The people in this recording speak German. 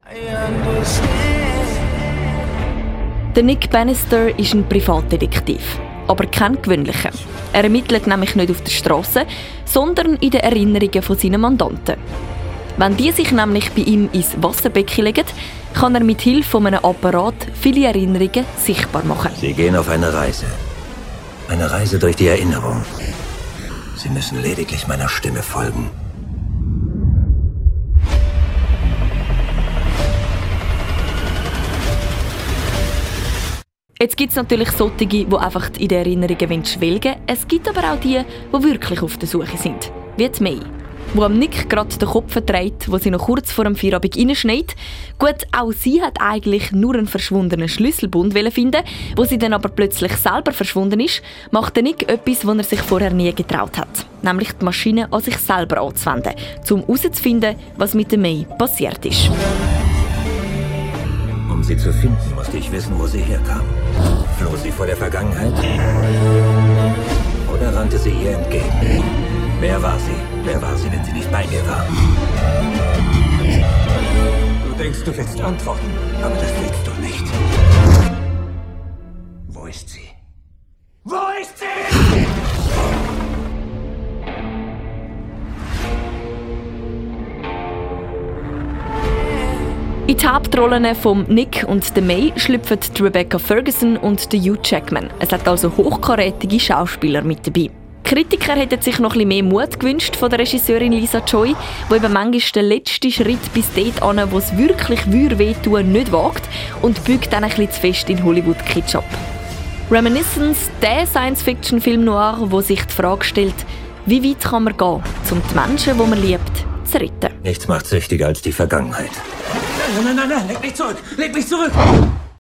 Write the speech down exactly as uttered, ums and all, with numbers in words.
Der Nick Bannister ist ein Privatdetektiv, aber kein gewöhnlicher. Er ermittelt nämlich nicht auf der Straße, sondern in den Erinnerungen von seinen Mandanten. Wenn die sich nämlich bei ihm ins Wasserbecken legen, kann er mit Hilfe von einem Apparat viele Erinnerungen sichtbar machen. Sie gehen auf eine Reise. Eine Reise durch die Erinnerung. Sie müssen lediglich meiner Stimme folgen. Jetzt gibt es natürlich solche, die einfach in den Erinnerungen schwelgen wollen. Es gibt aber auch die, die wirklich auf der Suche sind. Wie die May, die am Nick gerade den Kopf verdreht, wo sie noch kurz vor dem Feierabend reinschneit. Gut, auch sie hat eigentlich nur einen verschwundenen Schlüsselbund finden, wo sie dann aber plötzlich selber verschwunden ist, macht der Nick etwas, was er sich vorher nie getraut hat. Nämlich die Maschine an sich selber anzuwenden, um herauszufinden, was mit der May passiert ist. Um sie zu finden, musste ich wissen, wo sie herkam. Floh sie vor der Vergangenheit? Oder rannte sie ihr entgegen? Wer war sie? Wer war sie, wenn sie nicht bei mir war? Du denkst, du willst antworten, aber das willst du nicht. Wo ist sie? Wo ist sie? In die Hauptrollen von Nick und der May schlüpfen die Rebecca Ferguson und der Hugh Jackman. Es hat also hochkarätige Schauspieler mit dabei. Kritiker hätten sich noch ein bisschen mehr Mut gewünscht von der Regisseurin Lisa Joy, die eben manchmal den letzten Schritt bis dort an, wo es wirklich wehtun nicht wagt und bügt dann ein bisschen zu fest in Hollywood-Kitsch ab. Reminiscence, der Science-Fiction-Film noir, der sich die Frage stellt, wie weit kann man gehen, um die Menschen, die man liebt, zu retten. Nichts macht süchtiger als die Vergangenheit. Nein, nein, nein, nein, leg mich zurück! Leg mich zurück!